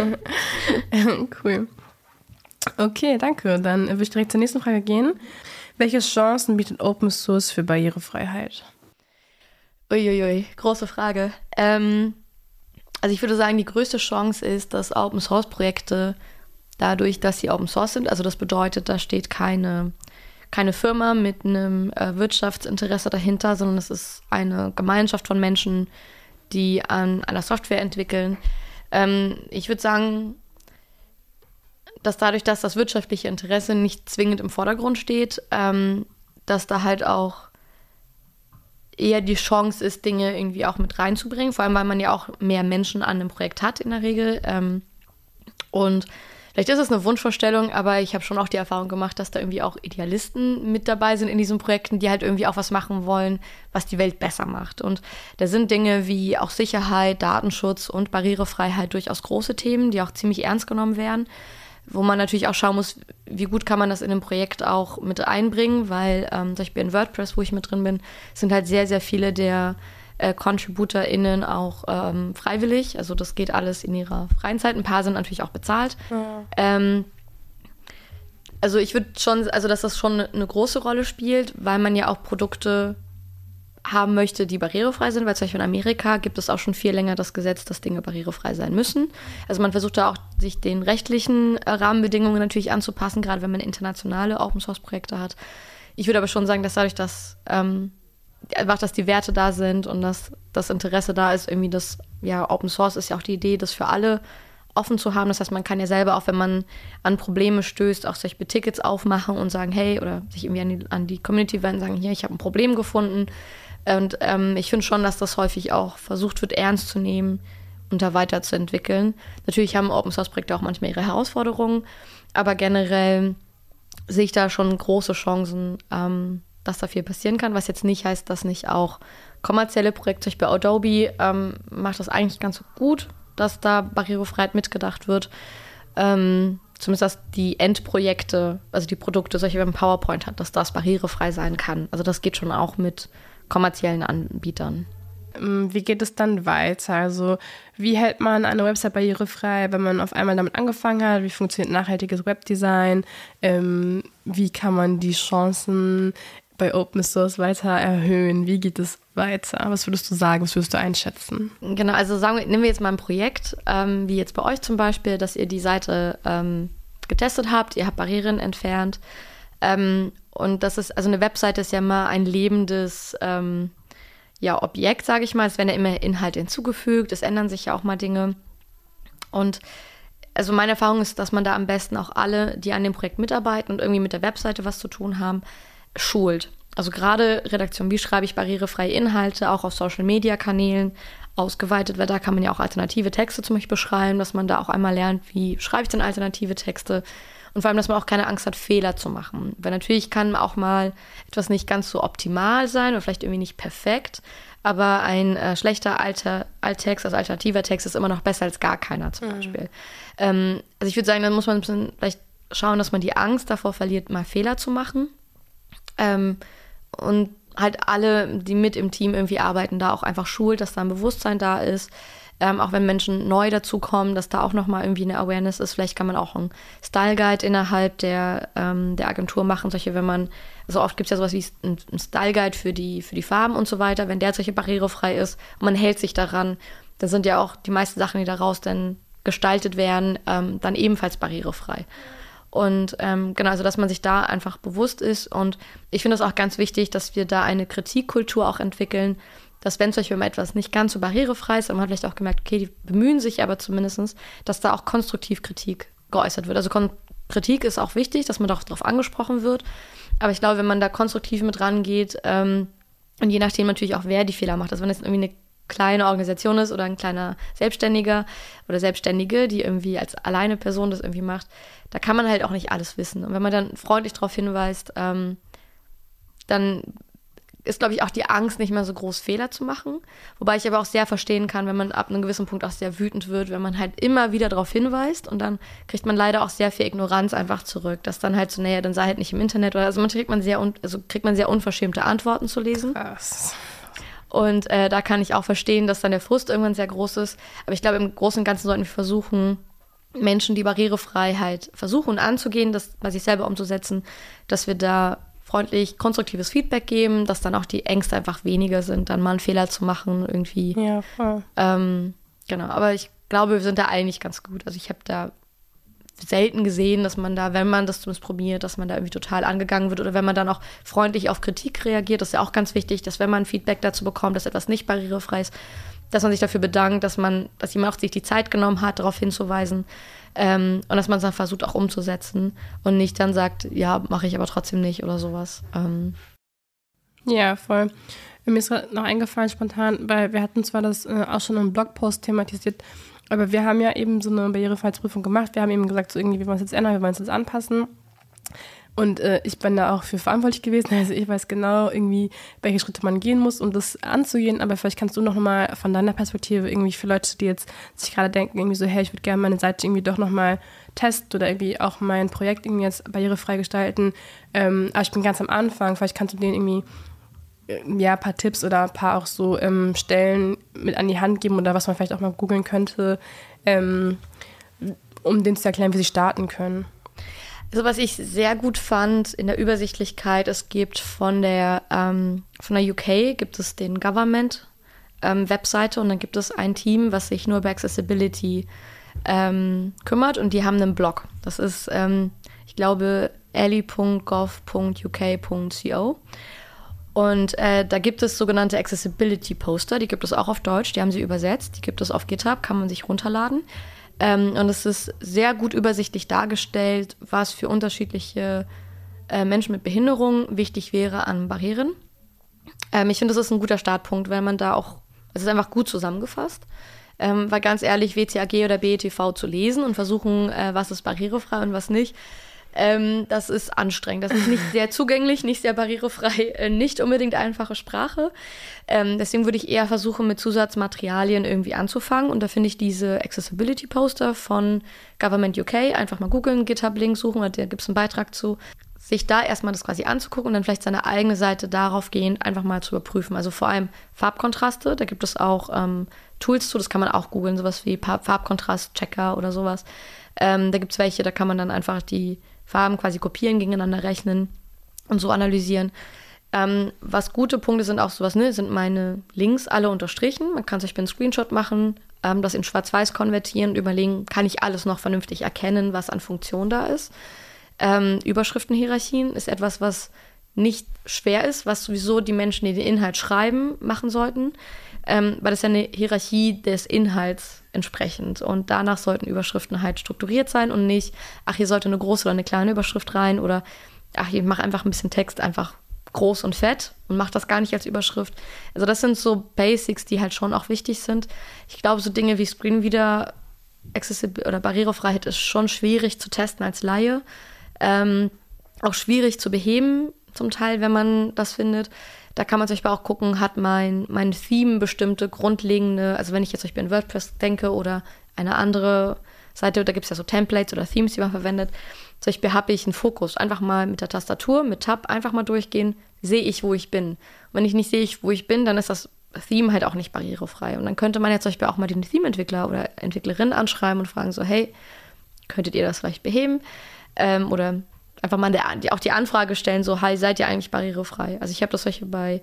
Cool. Okay, danke. Dann würde ich direkt zur nächsten Frage gehen. Welche Chancen bietet Open Source für Barrierefreiheit? Uiuiui, große Frage. Also ich würde sagen, die größte Chance ist, dass Open Source Projekte dadurch, dass sie Open Source sind, also das bedeutet, da steht keine Firma mit einem Wirtschaftsinteresse dahinter, sondern es ist eine Gemeinschaft von Menschen, die an einer Software entwickeln. Ich würde sagen, dass dadurch, dass das wirtschaftliche Interesse nicht zwingend im Vordergrund steht, dass da halt auch eher die Chance ist, Dinge irgendwie auch mit reinzubringen, vor allem, weil man ja auch mehr Menschen an einem Projekt hat in der Regel. Und vielleicht ist es eine Wunschvorstellung, aber ich habe schon auch die Erfahrung gemacht, dass da irgendwie auch Idealisten mit dabei sind in diesen Projekten, die halt irgendwie auch was machen wollen, was die Welt besser macht. Und da sind Dinge wie auch Sicherheit, Datenschutz und Barrierefreiheit durchaus große Themen, die auch ziemlich ernst genommen werden, wo man natürlich auch schauen muss, wie gut kann man das in einem Projekt auch mit einbringen, weil zum Beispiel in WordPress, wo ich mit drin bin, sind halt sehr, sehr viele der ContributorInnen auch freiwillig. Also das geht alles in ihrer freien Zeit. Ein paar sind natürlich auch bezahlt. Ja. Also ich würde schon, also dass das schon eine große Rolle spielt, weil man ja auch Produkte haben möchte, die barrierefrei sind, weil zum Beispiel in Amerika gibt es auch schon viel länger das Gesetz, dass Dinge barrierefrei sein müssen. Also man versucht da auch, sich den rechtlichen Rahmenbedingungen natürlich anzupassen, gerade wenn man internationale Open-Source-Projekte hat. Ich würde aber schon sagen, dass dadurch, dass einfach, dass die Werte da sind und dass das Interesse da ist, irgendwie das, ja, Open Source ist ja auch die Idee, das für alle offen zu haben. Das heißt, man kann ja selber, auch wenn man an Probleme stößt, auch solche Tickets aufmachen und sagen, hey, oder sich irgendwie an die Community wenden und sagen, hier, ich habe ein Problem gefunden. Und ich finde schon, dass das häufig auch versucht wird, ernst zu nehmen und da weiterzuentwickeln. Natürlich haben Open-Source-Projekte auch manchmal ihre Herausforderungen, aber generell sehe ich da schon große Chancen, dass da viel passieren kann, was jetzt nicht heißt, dass nicht auch kommerzielle Projekte, zum Beispiel Adobe macht das eigentlich ganz so gut, dass da Barrierefreiheit mitgedacht wird. Zumindest, dass die Endprojekte, also die Produkte, solche wie man PowerPoint hat, dass das barrierefrei sein kann. Also das geht schon auch mit kommerziellen Anbietern. Wie geht es dann weiter? Also wie hält man eine Website barrierefrei, wenn man auf einmal damit angefangen hat? Wie funktioniert nachhaltiges Webdesign? Wie kann man die Chancen bei Open Source weiter erhöhen? Wie geht es weiter? Was würdest du sagen? Was würdest du einschätzen? Genau, also nehmen wir jetzt mal ein Projekt, wie jetzt bei euch zum Beispiel, dass ihr die Seite getestet habt, ihr habt Barrieren entfernt. Und das ist, also eine Webseite ist ja immer ein lebendes Objekt, sage ich mal. Es werden ja immer Inhalte hinzugefügt, es ändern sich ja auch mal Dinge. Und also meine Erfahrung ist, dass man da am besten auch alle, die an dem Projekt mitarbeiten und irgendwie mit der Webseite was zu tun haben, schult. Also gerade Redaktion, wie schreibe ich barrierefreie Inhalte, auch auf Social-Media-Kanälen ausgeweitet, weil da kann man ja auch alternative Texte zum Beispiel beschreiben, dass man da auch einmal lernt, wie schreibe ich denn alternative Texte und vor allem, dass man auch keine Angst hat, Fehler zu machen. Weil natürlich kann auch mal etwas nicht ganz so optimal sein oder vielleicht irgendwie nicht perfekt, aber ein schlechter Alttext, also alternativer Text ist immer noch besser als gar keiner zum Beispiel. Also ich würde sagen, dann muss man ein bisschen vielleicht schauen, dass man die Angst davor verliert, mal Fehler zu machen. Und halt alle, die mit im Team irgendwie arbeiten, da auch einfach schult, dass da ein Bewusstsein da ist. Auch wenn Menschen neu dazukommen, dass da auch nochmal irgendwie eine Awareness ist. Vielleicht kann man auch einen Style Guide innerhalb der Agentur machen. Solche, wenn man, also oft gibt es ja sowas wie ein Style Guide für die Farben und so weiter. Wenn der solche barrierefrei ist und man hält sich daran, dann sind ja auch die meisten Sachen, die daraus dann gestaltet werden, dann ebenfalls barrierefrei. Und genau, also dass man sich da einfach bewusst ist. Und ich finde es auch ganz wichtig, dass wir da eine Kritikkultur auch entwickeln, dass wenn zum Beispiel mal etwas nicht ganz so barrierefrei ist, dann hat man vielleicht auch gemerkt, okay, die bemühen sich aber zumindest, dass da auch konstruktiv Kritik geäußert wird. Also Kritik ist auch wichtig, dass man darauf angesprochen wird. Aber ich glaube, wenn man da konstruktiv mit rangeht und je nachdem natürlich auch, wer die Fehler macht, also wenn es irgendwie eine kleine Organisation ist oder ein kleiner Selbstständiger oder Selbstständige, die irgendwie als alleine Person das irgendwie macht, da kann man halt auch nicht alles wissen. Und wenn man dann freundlich darauf hinweist, dann ist, glaube ich, auch die Angst, nicht mehr so groß Fehler zu machen. Wobei ich aber auch sehr verstehen kann, wenn man ab einem gewissen Punkt auch sehr wütend wird, wenn man halt immer wieder darauf hinweist und dann kriegt man leider auch sehr viel Ignoranz einfach zurück. Dass dann halt so, naja, dann sei halt nicht im Internet oder also man kriegt man sehr unverschämte Antworten zu lesen. Krass. Und da kann ich auch verstehen, dass dann der Frust irgendwann sehr groß ist. Aber ich glaube, im Großen und Ganzen sollten wir versuchen, Menschen die Barrierefreiheit versuchen anzugehen, das bei sich selber umzusetzen, dass wir da freundlich konstruktives Feedback geben, dass dann auch die Ängste einfach weniger sind, dann mal einen Fehler zu machen irgendwie. Ja, voll. Genau, aber ich glaube, wir sind da eigentlich ganz gut. Also ich habe da selten gesehen, dass man da, wenn man das zumindest probiert, dass man da irgendwie total angegangen wird oder wenn man dann auch freundlich auf Kritik reagiert. Das ist ja auch ganz wichtig, dass wenn man Feedback dazu bekommt, dass etwas nicht barrierefrei ist, dass man sich dafür bedankt, dass jemand auch sich die Zeit genommen hat, darauf hinzuweisen und dass man es dann versucht auch umzusetzen und nicht dann sagt, ja, mache ich aber trotzdem nicht oder sowas. Ja, voll. Mir ist gerade noch eingefallen spontan, weil wir hatten zwar das auch schon im Blogpost thematisiert, aber wir haben ja eben so eine Barrierefreiheitsprüfung gemacht. Wir haben eben gesagt, so irgendwie, wir wollen es jetzt ändern, wir wollen es jetzt anpassen. Und ich bin da auch für verantwortlich gewesen. Also ich weiß genau irgendwie, welche Schritte man gehen muss, um das anzugehen. Aber vielleicht kannst du noch mal von deiner Perspektive irgendwie für Leute, die jetzt sich gerade denken, irgendwie so, hey, ich würde gerne meine Seite irgendwie doch noch mal testen oder irgendwie auch mein Projekt irgendwie jetzt barrierefrei gestalten. Aber ich bin ganz am Anfang. Vielleicht kannst du denen irgendwie ein paar Tipps oder ein paar auch so Stellen mit an die Hand geben oder was man vielleicht auch mal googeln könnte, um denen zu erklären, wie sie starten können. Also was ich sehr gut fand in der Übersichtlichkeit, es gibt von der UK gibt es den Government Webseite und dann gibt es ein Team, was sich nur über Accessibility kümmert und die haben einen Blog. Das ist, ich glaube, ali.gov.uk.co und da gibt es sogenannte Accessibility Poster, die gibt es auch auf Deutsch, die haben sie übersetzt, die gibt es auf GitHub, kann man sich runterladen. Und es ist sehr gut übersichtlich dargestellt, was für unterschiedliche Menschen mit Behinderung wichtig wäre an Barrieren. Ich finde, das ist ein guter Startpunkt, weil man da auch, es ist einfach gut zusammengefasst. Weil ganz ehrlich, WCAG oder BETV zu lesen und versuchen, was ist barrierefrei und was nicht, das ist anstrengend. Das ist nicht sehr zugänglich, nicht sehr barrierefrei, nicht unbedingt einfache Sprache. Deswegen würde ich eher versuchen, mit Zusatzmaterialien irgendwie anzufangen. Und da finde ich diese Accessibility-Poster von Government UK, einfach mal googeln, GitHub-Link suchen, da gibt es einen Beitrag zu, sich da erstmal das quasi anzugucken und dann vielleicht seine eigene Seite darauf gehen, einfach mal zu überprüfen. Also vor allem Farbkontraste, da gibt es auch Tools zu, das kann man auch googeln, sowas wie Farbkontrast-Checker oder sowas. Da gibt es welche, da kann man dann einfach die Farben quasi kopieren, gegeneinander rechnen und so analysieren. Was gute Punkte sind auch sowas, sind meine Links alle unterstrichen. Man kann zum Beispiel einen Screenshot machen, das in Schwarz-Weiß konvertieren und überlegen, kann ich alles noch vernünftig erkennen, was an Funktion da ist. Überschriftenhierarchien ist etwas, was nicht schwer ist, was sowieso die Menschen, die den Inhalt schreiben, machen sollten, weil das ja eine Hierarchie des Inhalts entsprechend und danach sollten Überschriften halt strukturiert sein und nicht, ach, hier sollte eine große oder eine kleine Überschrift rein oder ach, ich mache einfach ein bisschen Text einfach groß und fett und mache das gar nicht als Überschrift. Also das sind so Basics, die halt schon auch wichtig sind. Ich glaube, so Dinge wie Screenreader, Accessibility oder Barrierefreiheit ist schon schwierig zu testen als Laie. Auch schwierig zu beheben, zum Teil, wenn man das findet. Da kann man zum Beispiel auch gucken, hat mein Theme bestimmte grundlegende, also wenn ich jetzt zum Beispiel an WordPress denke oder eine andere Seite, da gibt es ja so Templates oder Themes, die man verwendet. Zum Beispiel habe ich einen Fokus, einfach mal mit der Tastatur, mit Tab einfach mal durchgehen, sehe ich, wo ich bin. Und wenn ich nicht sehe, wo ich bin, dann ist das Theme halt auch nicht barrierefrei. Und dann könnte man jetzt zum Beispiel auch mal den Theme-Entwickler oder Entwicklerin anschreiben und fragen so, hey, könntet ihr das vielleicht beheben? Oder einfach mal auch die Anfrage stellen, so, hi, seid ihr eigentlich barrierefrei? Also ich habe das solche bei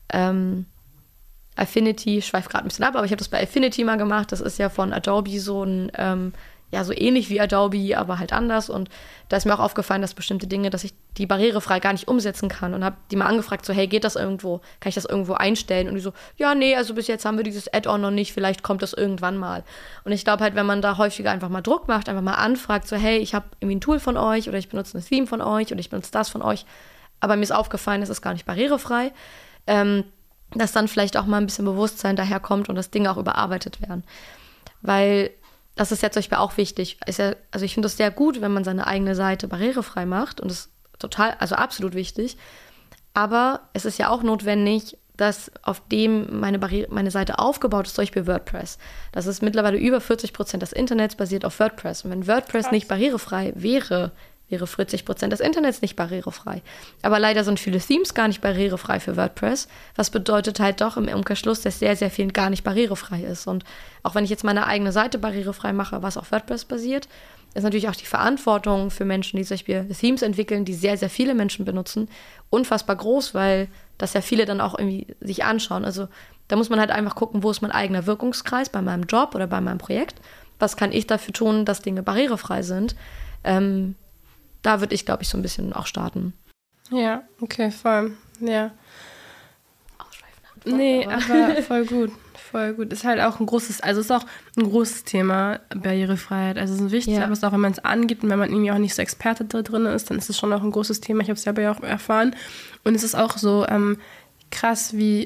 Affinity, ich schweife gerade ein bisschen ab, aber ich habe das bei Affinity mal gemacht. Das ist ja von Adobe so ein, so ähnlich wie Adobe, aber halt anders. Und da ist mir auch aufgefallen, dass bestimmte Dinge, dass ich die barrierefrei gar nicht umsetzen kann. Und habe die mal angefragt, so, hey, geht das irgendwo? Kann ich das irgendwo einstellen? Und die so, ja, nee, also bis jetzt haben wir dieses Add-on noch nicht, vielleicht kommt das irgendwann mal. Und ich glaube halt, wenn man da häufiger einfach mal Druck macht, einfach mal anfragt, so, hey, ich habe irgendwie ein Tool von euch oder ich benutze ein Theme von euch oder ich benutze das von euch, aber mir ist aufgefallen, es ist gar nicht barrierefrei, dass dann vielleicht auch mal ein bisschen Bewusstsein daherkommt und dass Dinge auch überarbeitet werden. Weil das ist ja zum Beispiel auch wichtig. Also ich finde es sehr gut, wenn man seine eigene Seite barrierefrei macht und das ist total, also absolut wichtig. Aber es ist ja auch notwendig, dass auf dem meine Seite aufgebaut ist, zum Beispiel WordPress. Das ist mittlerweile über 40% des Internets basiert auf WordPress. Und wenn WordPress nicht barrierefrei wäre 40% des Internets nicht barrierefrei. Aber leider sind viele Themes gar nicht barrierefrei für WordPress, was bedeutet halt doch im Umkehrschluss, dass sehr, sehr viel gar nicht barrierefrei ist. Und auch wenn ich jetzt meine eigene Seite barrierefrei mache, was auf WordPress basiert, ist natürlich auch die Verantwortung für Menschen, die zum Beispiel Themes entwickeln, die sehr, sehr viele Menschen benutzen, unfassbar groß, weil das ja viele dann auch irgendwie sich anschauen. Also da muss man halt einfach gucken, wo ist mein eigener Wirkungskreis bei meinem Job oder bei meinem Projekt. Was kann ich dafür tun, dass Dinge barrierefrei sind? Da würde ich, glaube ich, so ein bisschen auch starten. Ja, okay, voll. Ja. Ausschweifend. Nee, aber voll gut. Voll gut. Ist halt auch ein großes Thema, Barrierefreiheit. Also es ist wichtig, aber es ist auch, wenn man es angeht und wenn man irgendwie auch nicht so Experte da drin ist, dann ist es schon auch ein großes Thema. Ich habe es selber ja auch erfahren. Und es ist auch so krass, wie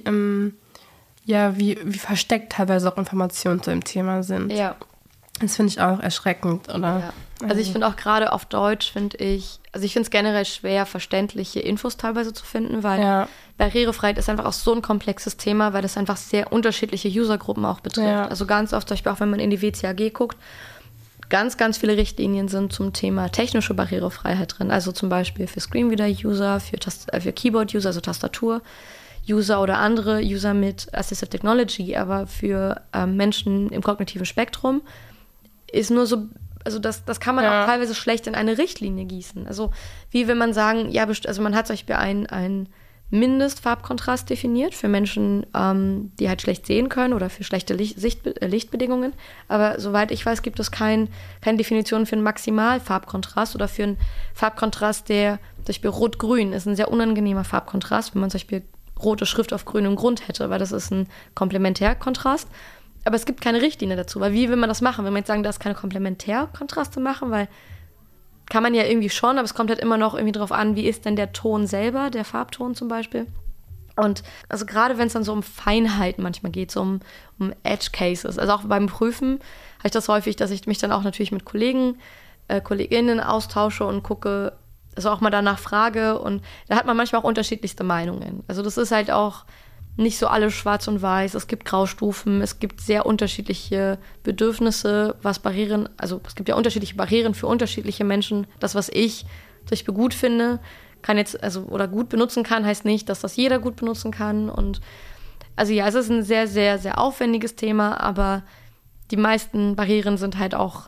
versteckt teilweise auch Informationen zu dem Thema sind. Ja. Das finde ich auch erschreckend, oder? Ja. Also ich finde auch gerade auf Deutsch, ich finde es generell schwer, verständliche Infos teilweise zu finden, weil Barrierefreiheit ist einfach auch so ein komplexes Thema, weil das einfach sehr unterschiedliche Usergruppen auch betrifft. Ja. Also ganz oft, zum Beispiel auch wenn man in die WCAG guckt, ganz, ganz viele Richtlinien sind zum Thema technische Barrierefreiheit drin. Also zum Beispiel für Screenreader-User, für Keyboard-User, also Tastatur-User oder andere User mit Assistive Technology, aber für Menschen im kognitiven Spektrum ist nur so, also das kann man auch teilweise schlecht in eine Richtlinie gießen. Also wie will man sagen, also man hat zum Beispiel einen Mindestfarbkontrast definiert für Menschen, die halt schlecht sehen können oder für schlechte Lichtbedingungen. Aber soweit ich weiß, gibt es keine Definition für einen Maximalfarbkontrast oder für einen Farbkontrast, der zum Beispiel rot-grün ist ein sehr unangenehmer Farbkontrast, wenn man zum Beispiel rote Schrift auf grünem Grund hätte, weil das ist ein Komplementärkontrast. Aber es gibt keine Richtlinie dazu, weil wie will man das machen? Wenn man jetzt sagen, dass keine Komplementärkontraste machen, weil kann man ja irgendwie schon, aber es kommt halt immer noch irgendwie drauf an, wie ist denn der Ton selber, der Farbton zum Beispiel. Und also gerade wenn es dann so um Feinheiten manchmal geht, so um Edge Cases, also auch beim Prüfen habe ich das häufig, dass ich mich dann auch natürlich mit KollegInnen austausche und gucke, also auch mal danach frage und da hat man manchmal auch unterschiedlichste Meinungen. Also das ist halt auch nicht so alles schwarz und weiß, es gibt Graustufen, es gibt sehr unterschiedliche Bedürfnisse, was Barrieren, also es gibt ja unterschiedliche Barrieren für unterschiedliche Menschen. Das, was ich zum Beispiel gut finde, oder gut benutzen kann, heißt nicht, dass das jeder gut benutzen kann. Und also ja, es ist ein sehr, sehr, sehr aufwendiges Thema, aber die meisten Barrieren sind halt auch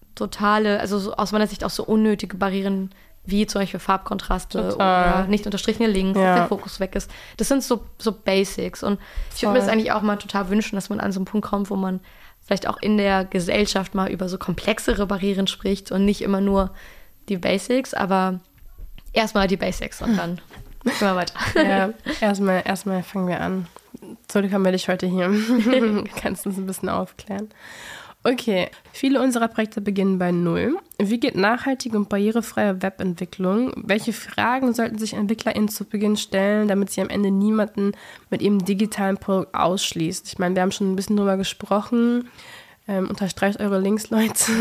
also aus meiner Sicht auch so unnötige Barrieren, wie zum Beispiel Farbkontraste oder nicht unterstrichene Links, dass der Fokus weg ist. Das sind so Basics. Und ich würde mir das eigentlich auch mal total wünschen, dass man an so einen Punkt kommt, wo man vielleicht auch in der Gesellschaft mal über so komplexere Barrieren spricht und nicht immer nur die Basics, aber erstmal die Basics und dann gehen wir weiter. Ja, erstmal fangen wir an. So haben wir dich heute hier. Kannst du uns ein bisschen aufklären. Okay, viele unserer Projekte beginnen bei Null. Wie geht nachhaltige und barrierefreie Webentwicklung? Welche Fragen sollten sich EntwicklerInnen zu Beginn stellen, damit sie am Ende niemanden mit ihrem digitalen Produkt ausschließt? Ich meine, wir haben schon ein bisschen drüber gesprochen. Unterstreicht eure Links, Leute.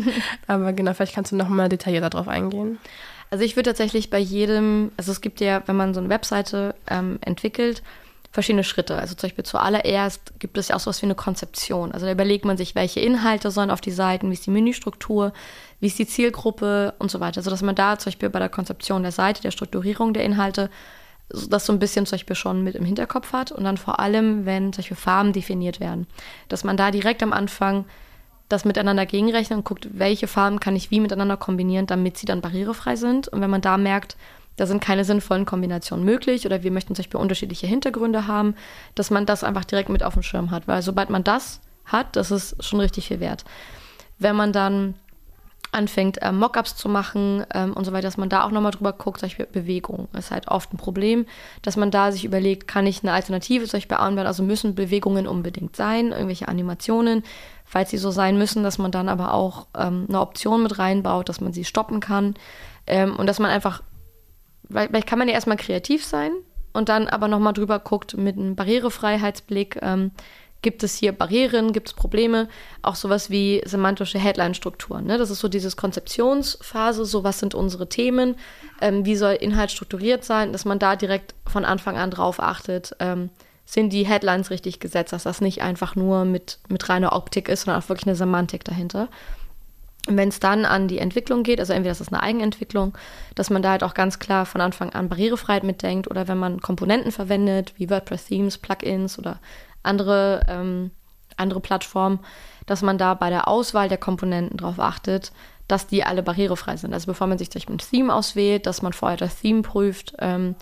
Aber genau, vielleicht kannst du noch mal detaillierter drauf eingehen. Also ich würde tatsächlich bei jedem, also es gibt ja, wenn man so eine Webseite entwickelt, verschiedene Schritte. Also zum Beispiel zuallererst gibt es ja auch sowas wie eine Konzeption. Also da überlegt man sich, welche Inhalte sollen auf die Seiten, wie ist die Menüstruktur, wie ist die Zielgruppe und so weiter. Also dass man da zum Beispiel bei der Konzeption der Seite, der Strukturierung der Inhalte, das so ein bisschen zum Beispiel schon mit im Hinterkopf hat. Und dann vor allem, wenn zum Beispiel Farben definiert werden, dass man da direkt am Anfang das miteinander gegenrechnet und guckt, welche Farben kann ich wie miteinander kombinieren, damit sie dann barrierefrei sind. Und wenn man da merkt, da sind keine sinnvollen Kombinationen möglich oder wir möchten zum Beispiel unterschiedliche Hintergründe haben, dass man das einfach direkt mit auf dem Schirm hat. Weil sobald man das hat, das ist schon richtig viel wert. Wenn man dann anfängt, Mockups zu machen und so weiter, dass man da auch nochmal drüber guckt, zum Beispiel Bewegung ist halt oft ein Problem, dass man da sich überlegt, kann ich eine Alternative zum Beispiel anwenden, also müssen Bewegungen unbedingt sein, irgendwelche Animationen, falls sie so sein müssen, dass man dann aber auch eine Option mit reinbaut, dass man sie stoppen kann und dass man einfach, vielleicht kann man ja erstmal kreativ sein und dann aber nochmal drüber guckt mit einem Barrierefreiheitsblick, gibt es hier Barrieren, gibt es Probleme, auch sowas wie semantische Headline-Strukturen. Ne? Das ist so diese Konzeptionsphase, so was sind unsere Themen, wie soll Inhalt strukturiert sein, dass man da direkt von Anfang an drauf achtet, sind die Headlines richtig gesetzt, dass das nicht einfach nur mit reiner Optik ist, sondern auch wirklich eine Semantik dahinter. Und wenn es dann an die Entwicklung geht, also entweder das ist eine Eigenentwicklung, dass man da halt auch ganz klar von Anfang an Barrierefreiheit mitdenkt oder wenn man Komponenten verwendet, wie WordPress-Themes, Plugins oder andere Plattformen, dass man da bei der Auswahl der Komponenten darauf achtet, dass die alle barrierefrei sind. Also bevor man sich zum Beispiel ein Theme auswählt, dass man vorher das Theme prüft,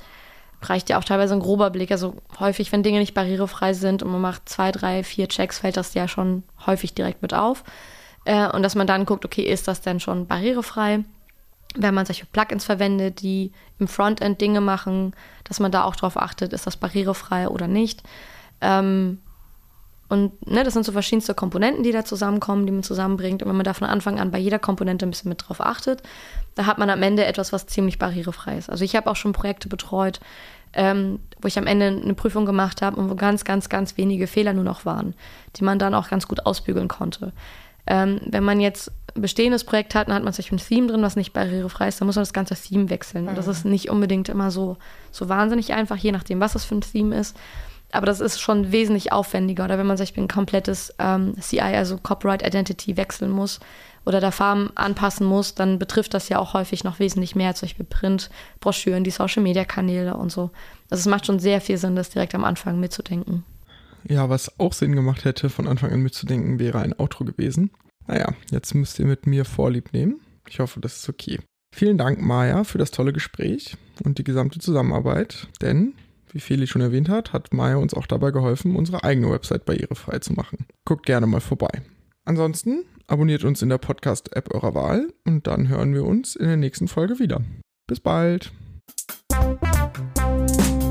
reicht ja auch teilweise ein grober Blick. Also häufig, wenn Dinge nicht barrierefrei sind und man macht 2, 3, 4 Checks, fällt das ja schon häufig direkt mit auf. Und dass man dann guckt, okay, ist das denn schon barrierefrei? Wenn man solche Plugins verwendet, die im Frontend Dinge machen, dass man da auch drauf achtet, ist das barrierefrei oder nicht. Und Und das sind so verschiedenste Komponenten, die da zusammenkommen, die man zusammenbringt. Und wenn man da von Anfang an bei jeder Komponente ein bisschen mit drauf achtet, da hat man am Ende etwas, was ziemlich barrierefrei ist. Also ich habe auch schon Projekte betreut, wo ich am Ende eine Prüfung gemacht habe und wo ganz, ganz, ganz wenige Fehler nur noch waren, die man dann auch ganz gut ausbügeln konnte. Wenn man jetzt ein bestehendes Projekt hat, dann hat man zum Beispiel ein Theme drin, was nicht barrierefrei ist, dann muss man das ganze Theme wechseln. Und das ist nicht unbedingt immer so wahnsinnig einfach, je nachdem, was das für ein Theme ist. Aber das ist schon wesentlich aufwendiger. Oder wenn man zum Beispiel ein komplettes CI, also Copyright Identity, wechseln muss oder da Farben anpassen muss, dann betrifft das ja auch häufig noch wesentlich mehr, zum Beispiel Print, Broschüren, die Social-Media-Kanäle und so. Also es macht schon sehr viel Sinn, das direkt am Anfang mitzudenken. Ja, was auch Sinn gemacht hätte, von Anfang an mitzudenken, wäre ein Outro gewesen. Naja, jetzt müsst ihr mit mir Vorlieb nehmen. Ich hoffe, das ist okay. Vielen Dank, Maja, für das tolle Gespräch und die gesamte Zusammenarbeit, denn, wie Feli schon erwähnt hat Maja uns auch dabei geholfen, unsere eigene Website barrierefrei zu machen. Guckt gerne mal vorbei. Ansonsten abonniert uns in der Podcast-App eurer Wahl und dann hören wir uns in der nächsten Folge wieder. Bis bald!